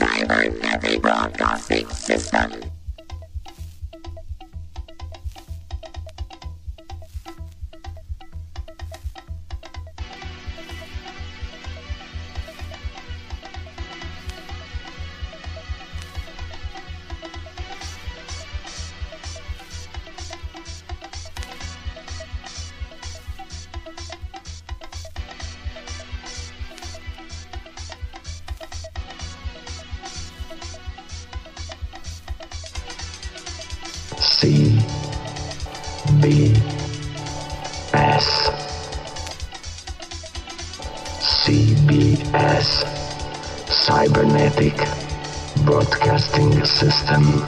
Cybernetic Broadcasting System. CBS Cybernetic Broadcasting System.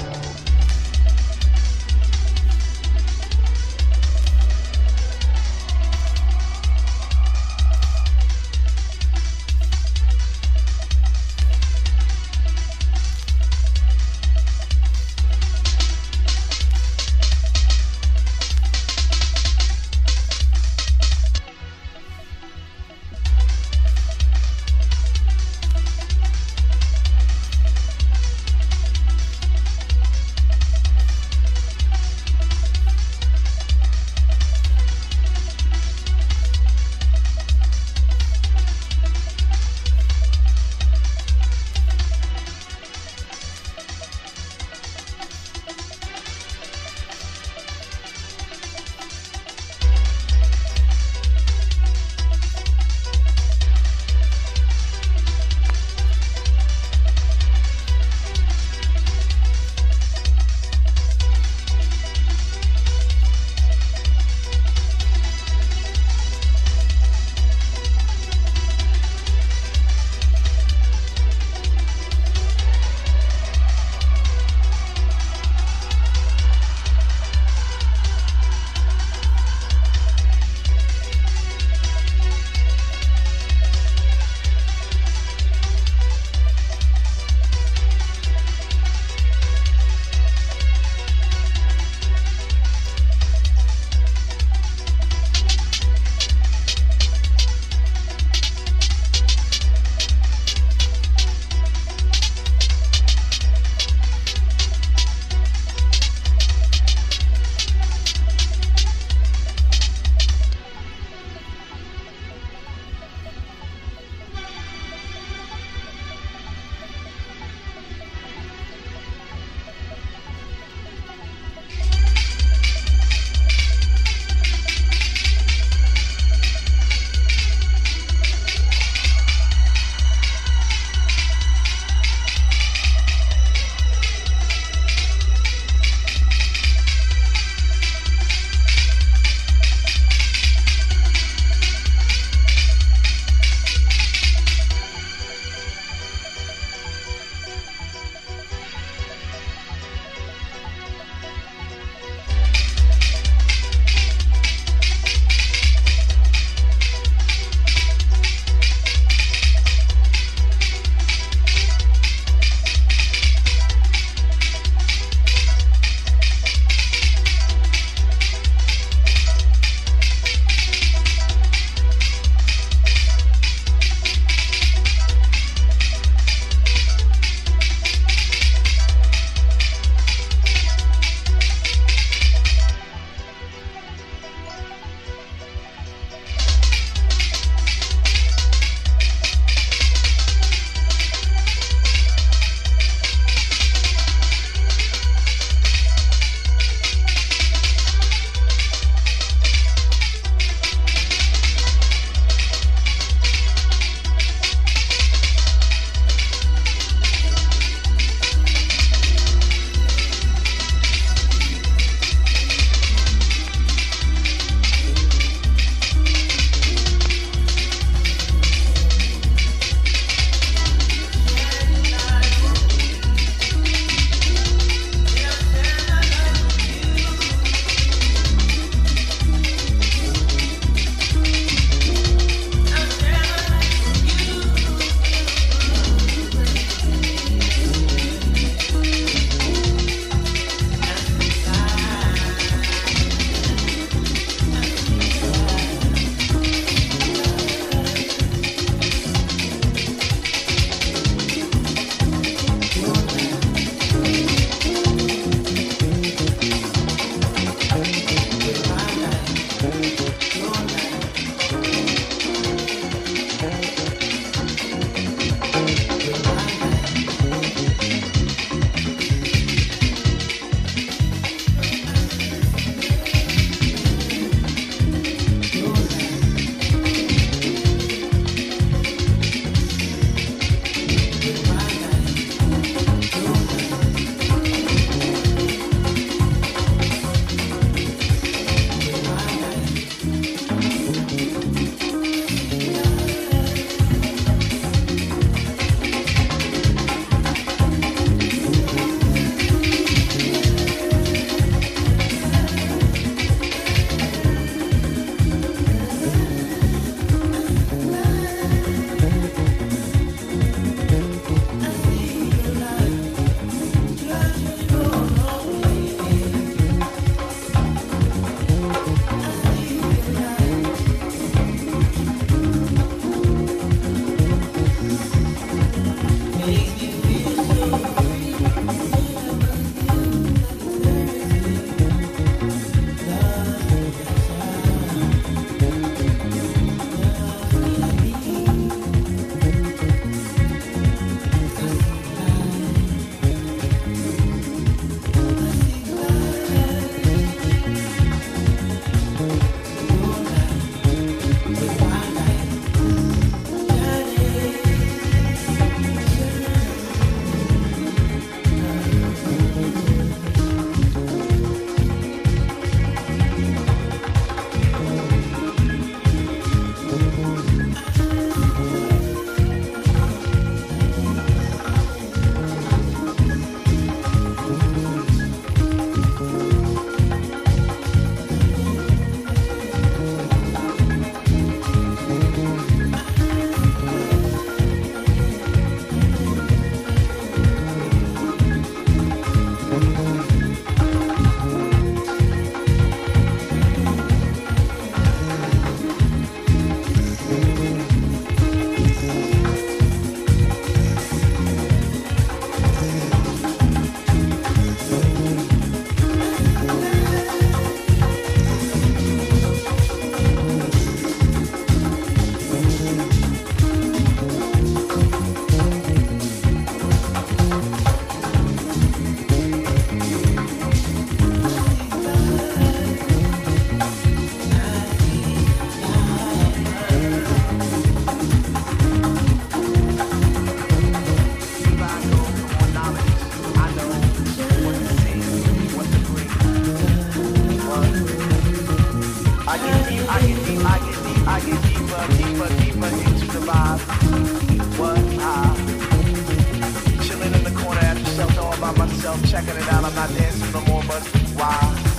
get deeper, deeper, deeper into the vibe. What? Chilling in the corner at the shelter all by myself, checking it out. I'm not dancing no more, but why?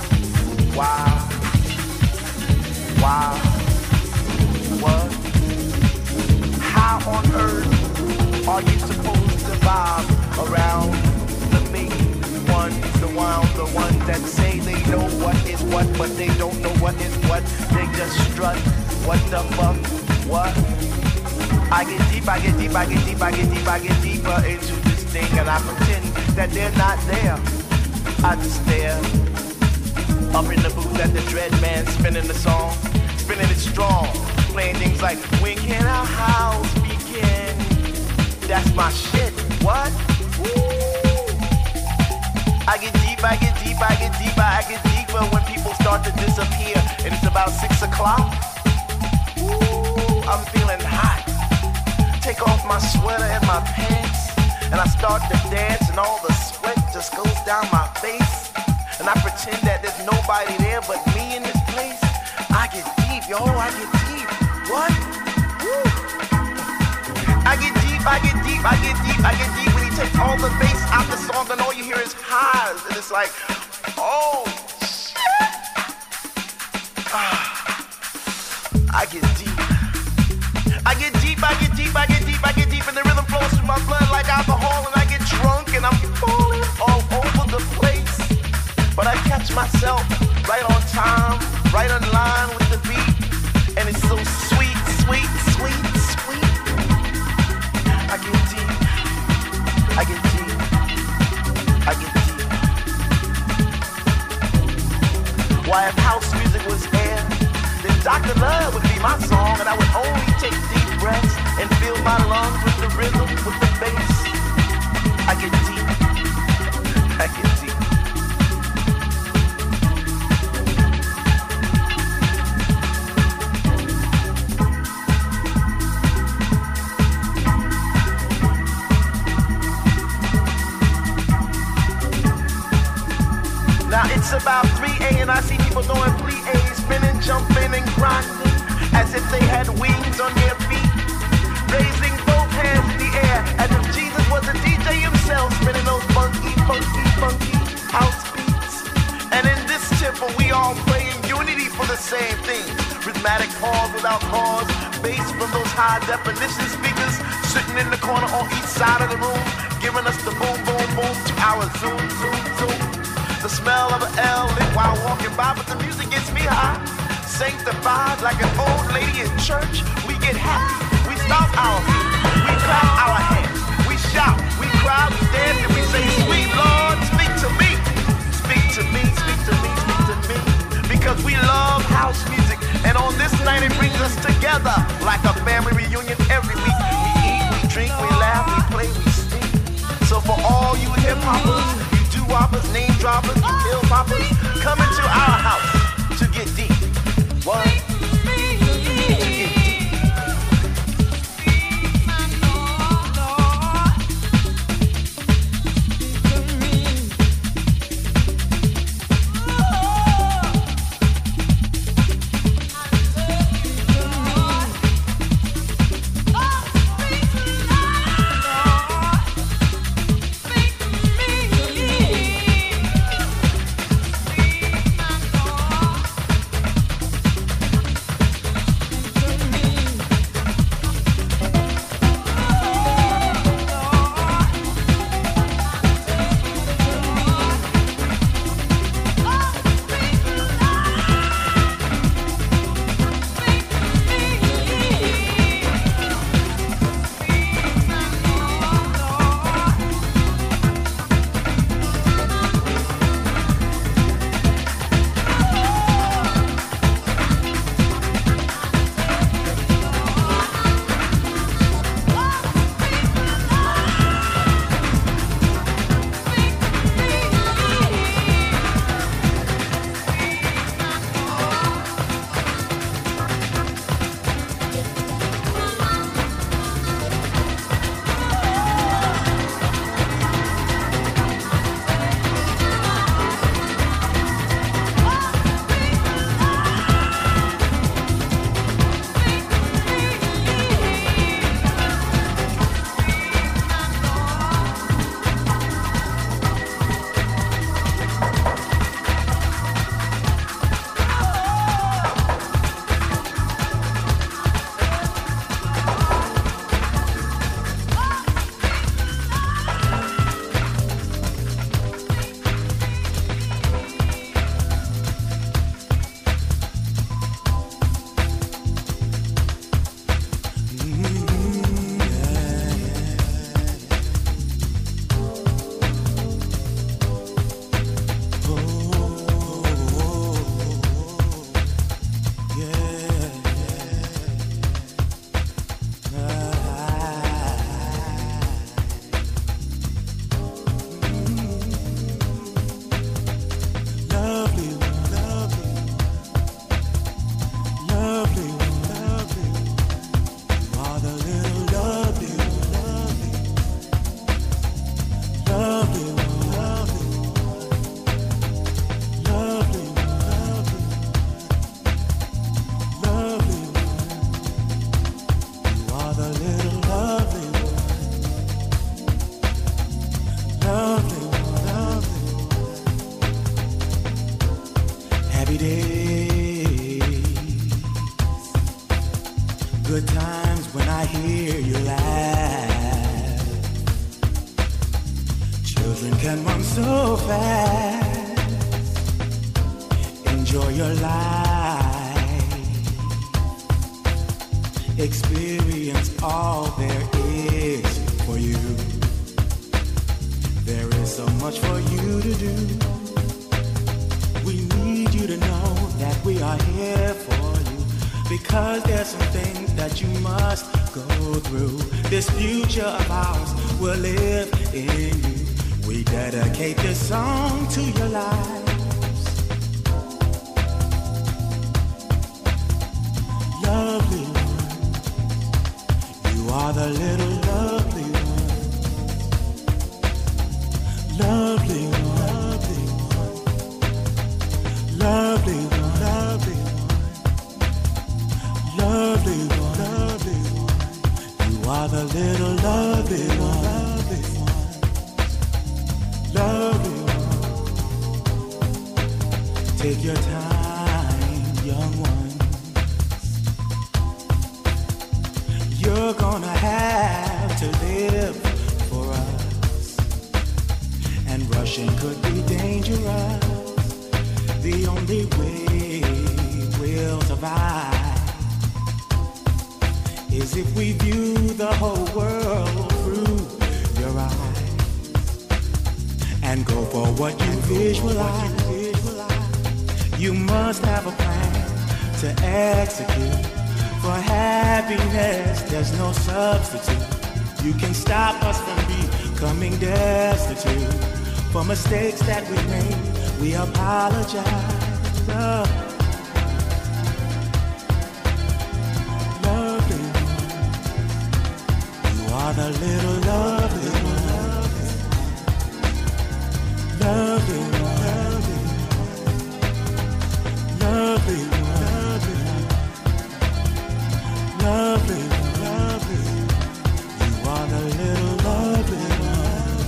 What? How on earth are you supposed to vibe around the main ones, the ones that say they know what is what, but they don't know what is what. They just strut. What the fuck? What? I get deep deeper into this thing, and I pretend that they're not there. I just stare up in the booth at the Dread Man spinning the song, spinning it strong, playing things like when can our house begin? That's my shit. What? Woo. I get deeper when people start to disappear, and it's about 6 o'clock. Ooh, I'm feeling hot. Take off my sweater and my pants, and I start to dance, and all the sweat just goes down my face, and I pretend that there's nobody there but me in this place. I get deep, yo, I get deep. What? Woo. I get deep when he takes all the bass out the song, and all you hear is highs, and it's like, oh, shit. I get deep. I get deep, and the rhythm flows through my blood like alcohol, and I get drunk, and I'm falling all over the place. But I catch myself right on time, right on line with the beat, and it's so sweet, sweet, sweet, sweet. I get deep. Why, if house music was air, then Dr. Love would be my song, and I would only take deep breaths and fill my lungs with the rhythm, with the bass. I get deep. Now it's about 3 and I see people doing plie, spinning, jumping, and grinding as if they had wings on their feet, raising both hands in the air as if Jesus was a DJ himself, spinning those funky, funky, funky house beats. And in this temple we all pray in unity for the same thing. Rhythmic pause without pause, bass from those high definition speakers sitting in the corner on each side of the room, giving us the boom, boom, boom to our zoom, zoom, zoom. The smell of an L lit while walking by, but the music gets me high. Sanctified like an old lady in church, we get happy. We stomp our feet, we clap our hands, we shout, we cry, we dance, and we say, "Sweet Lord, speak to me, speak to me, speak to me, speak to me." Because we love house music, and on this night it brings us together like a family reunion every week. We eat, we drink, we laugh, we play, we sing. So for all you hip hoppers, whoppers, name droppers, hill poppers, come into our house to get deep. What? To get deep. times when I hear you laugh. Children can run so fast. Enjoy your life. Experience all there is for you. There is so much for you to do. We need you to know that we are here for you, because there's some things that you must go through. This future of ours will live in you. We dedicate this song to your lives. Lovely one, you are the little lovely one. Lovely one, lovely one, lovely one, lovely one, lovely one, lovely one. You are the little lovely one, lovely one, lovely one. Take your time, young ones. You're gonna have to live for us, and rushing could be dangerous. The only way we'll survive is if we view the whole world through your eyes and go for what you visualize. You must have a plan to execute. For happiness, there's no substitute. You can stop us from becoming destitute. For mistakes that we made, we apologize. Lovely one, you are the little lovely one. Lovely one, lovely one, lovely one, lovely one, lovely one. You are the little lovely one.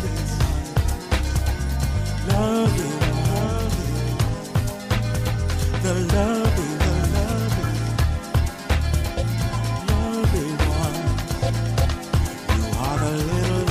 Lovely one, lovely one. The lovely, lovely one. You are the little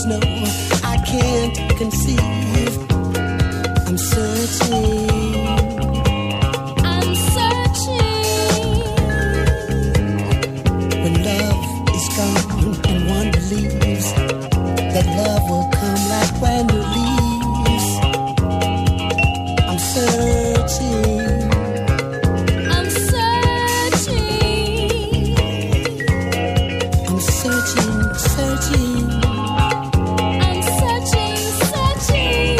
dreams, no, I can't conceive. I'm searching. I'm searching. When love is gone and one believes that love will come like brand new leaves. I'm searching. I'm searching. I'm searching, searching. I'm searching, searching.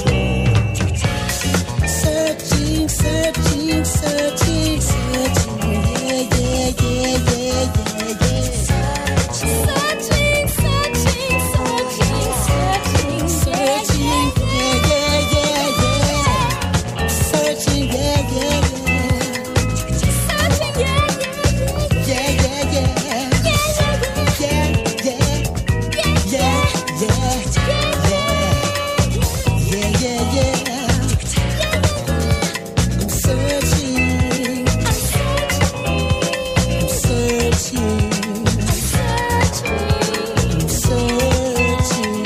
Searching, searching, searching, searching. Yeah, yeah, yeah, yeah, yeah, yeah. Searching, searching, searching, searching, searching. Yeah, yeah, yeah, yeah. Searching, yeah, yeah, yeah. Searching, yeah, yeah, yeah. Yeah, yeah, yeah. Yeah, yeah. Yeah, yeah, yeah. Yeah, yeah, yeah. I'm searching. I'm searching. I'm searching.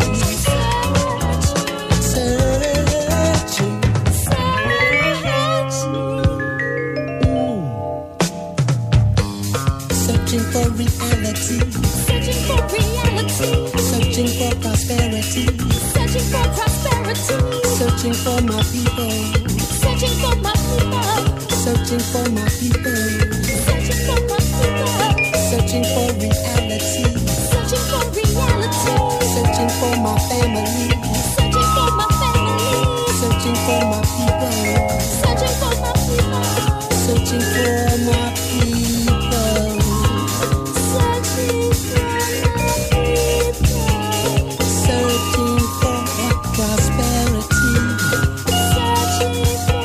Searching for reality. Searching for reality. Searching for prosperity. Searching for prosperity. Searching for my people. Searching for my people. Searching for my people. Searching for my people. Searching for reality. Searching for reality. Searching for my family. Searching for my family. Searching for my people. Searching for my people. Searching for my people. Searching for my people. Searching for prosperity. Searching for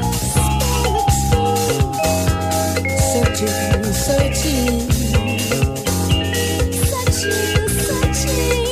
prosperity. Searching, searching. Searching, searching.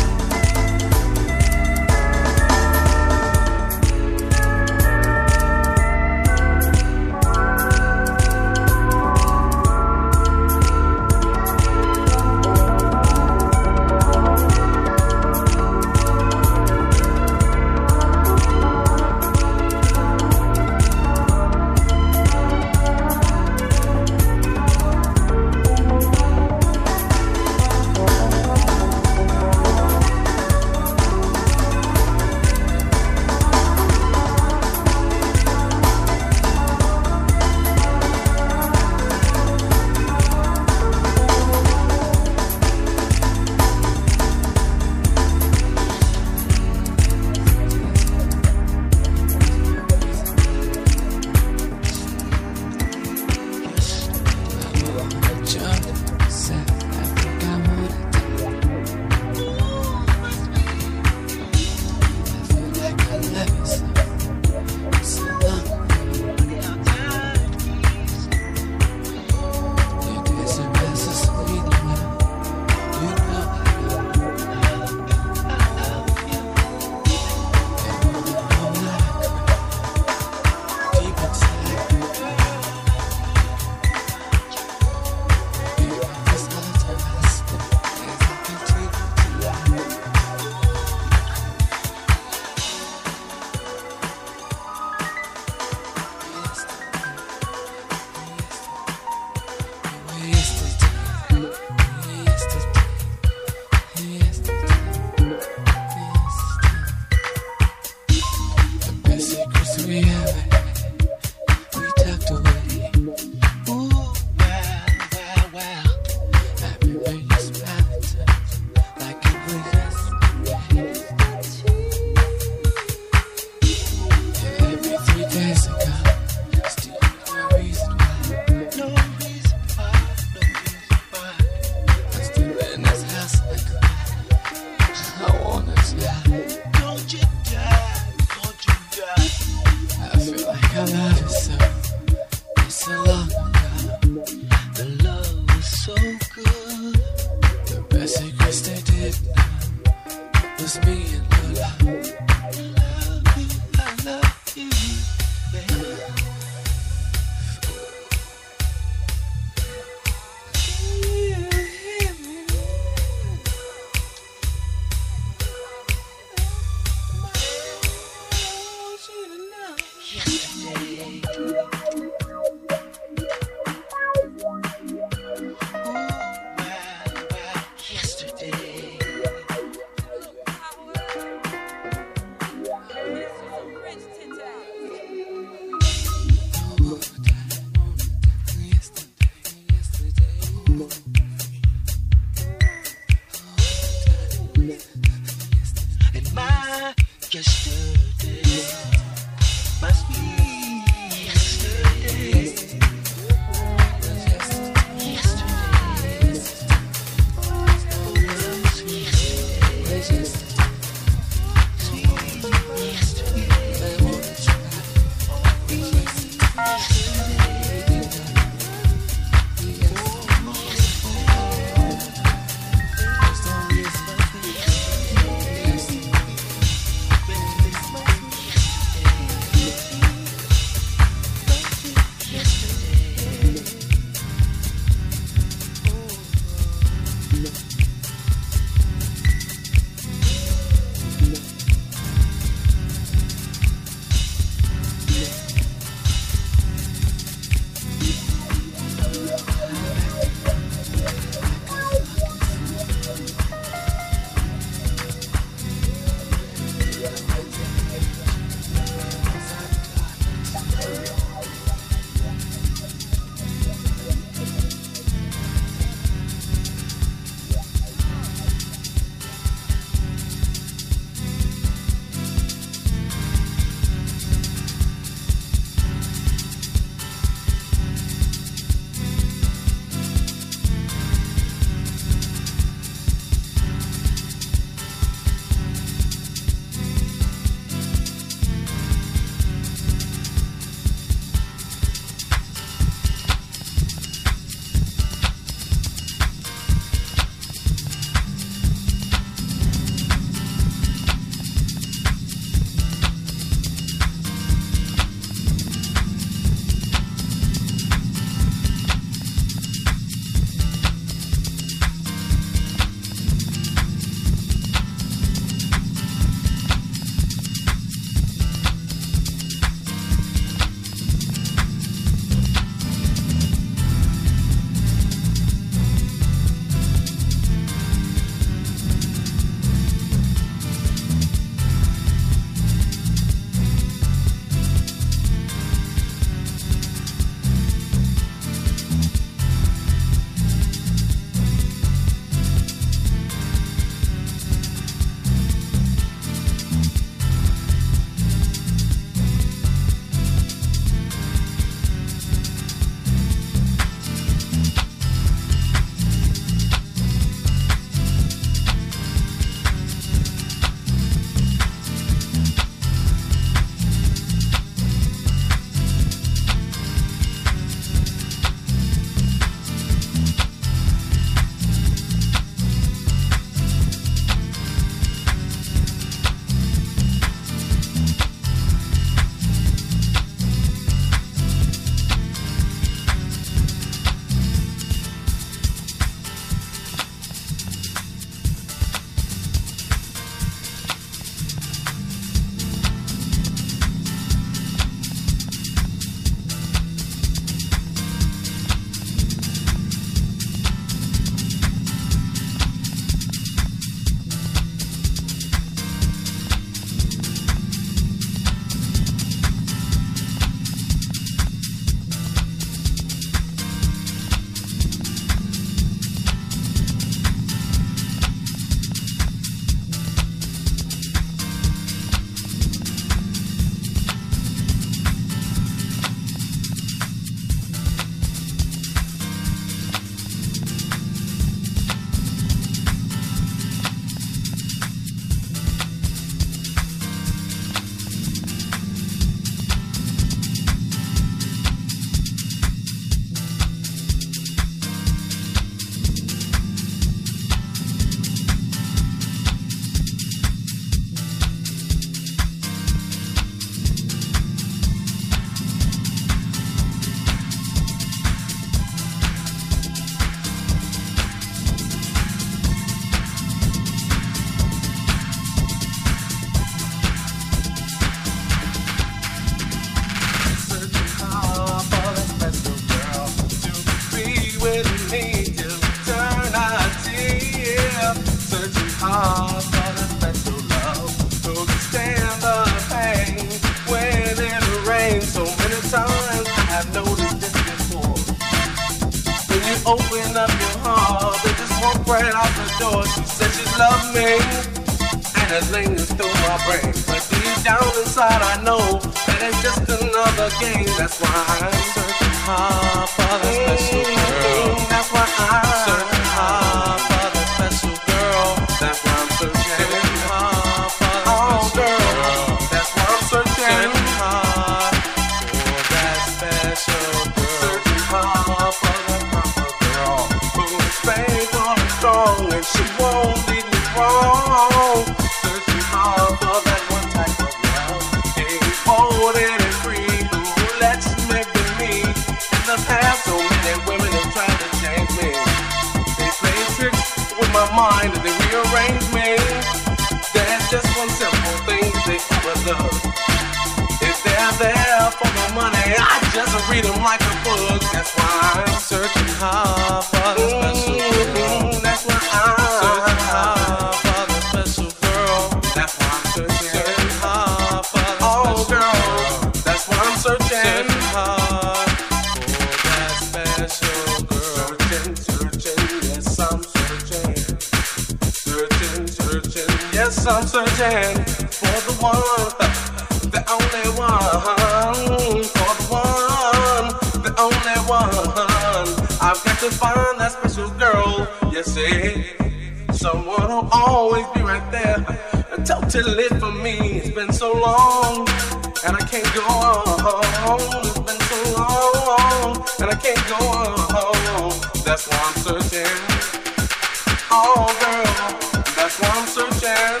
Open up your heart, they just walk right out the door. She said she loved me, and it lingers through my brain. But deep down inside I know that it's just another game. That's why I'm searching hard for the special girl. That's why I'm searching hard for the special girl. That's why I'm searching hard for the special girl. That's why I'm searching hard for that special girl. Searching hard for the proper girl who's faithful and strong, and she won't lead me wrong. Searching hard for that one type of love, devoted and free, who lets me be me. In the past, so many women have tried to change me. They play tricks with my mind and they rearrange me. There's just one simple thing they overlook. If they're there for the money, I just read them like a book. That's why I'm searching hard for the special girl. That's why I'm searching hard for the special girl. That's why I'm searching hard for the special girl. That's why I'm searching hard for that special girl. Searching, yes I'm searching. Searching, yes I'm searching for the one, the only one, for the one, the only one. I've got to find that special girl, you see, someone who'll always be right there, totally for me. It's been so long, and I can't go on. It's been so long, and I can't go on. That's why I'm searching. Oh, girl, that's why I'm searching.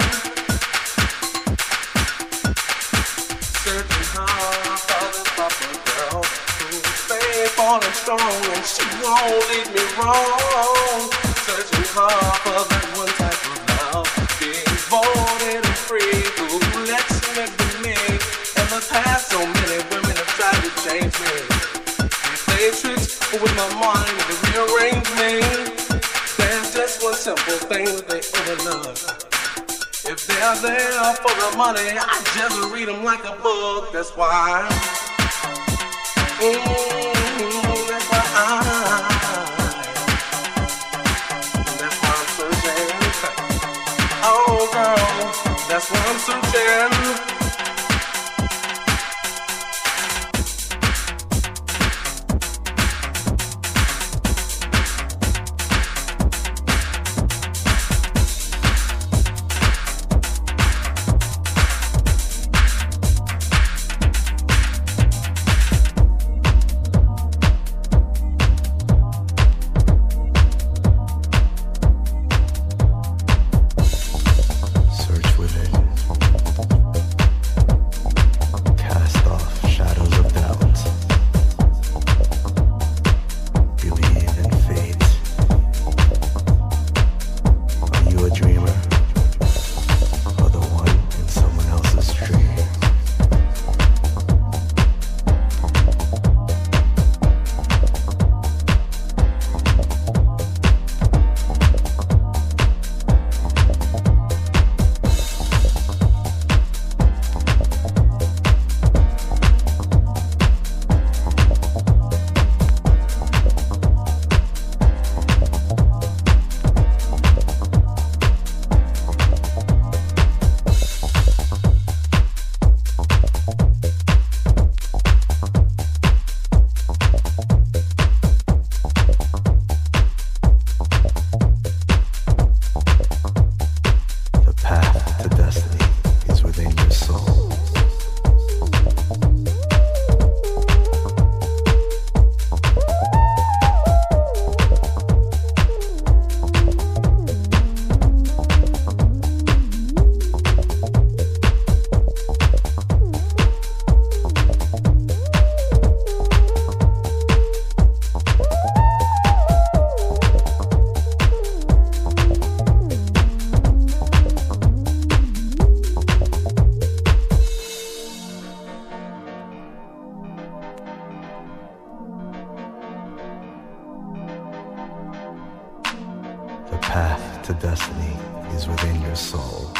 Searching hard for the proper girl who's faithful and strong, and she won't lead me wrong. Searching hard for that one type of love, devoted and free, who lets me be me. In the past, so many women have tried to change me. They play tricks with my mind and they rearrange me. There's just one simple thing that they overlook. If they're there for the money, I just read them like a book. That's why that's why I'm searching. Oh girl, that's why I'm searching. path to destiny is within your soul.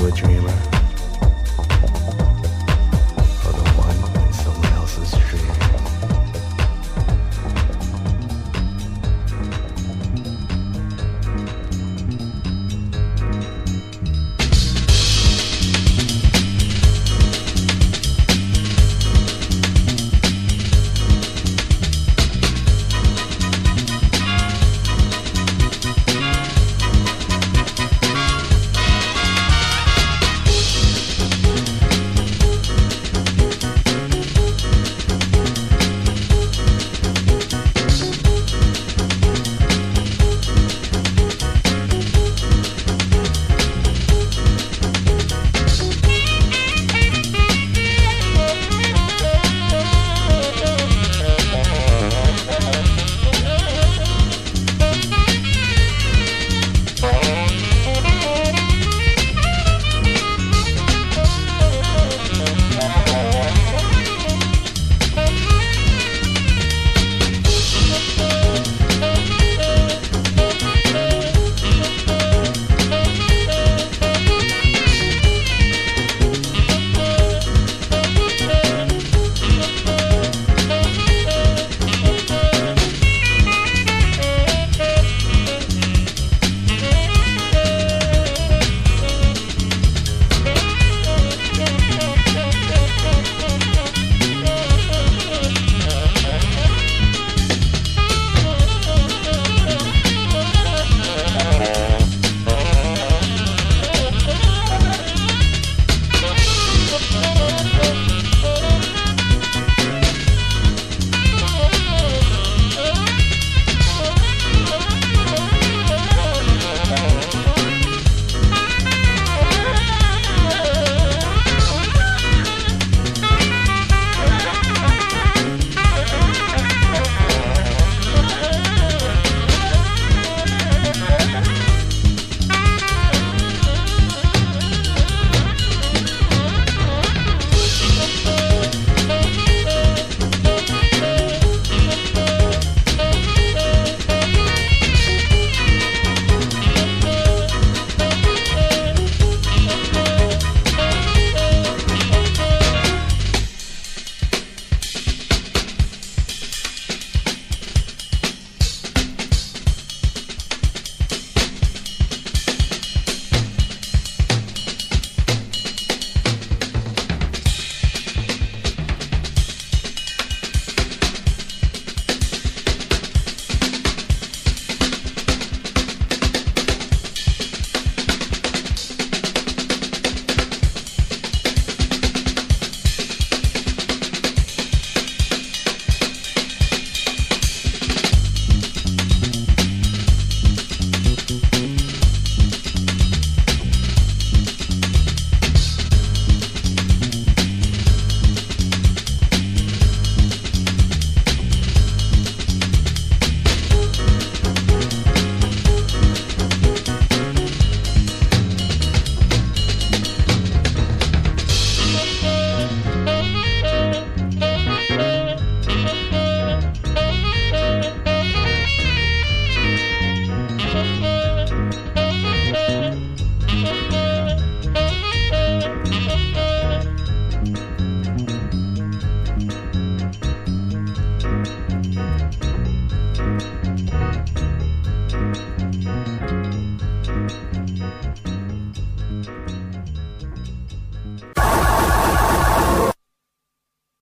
a dreamer?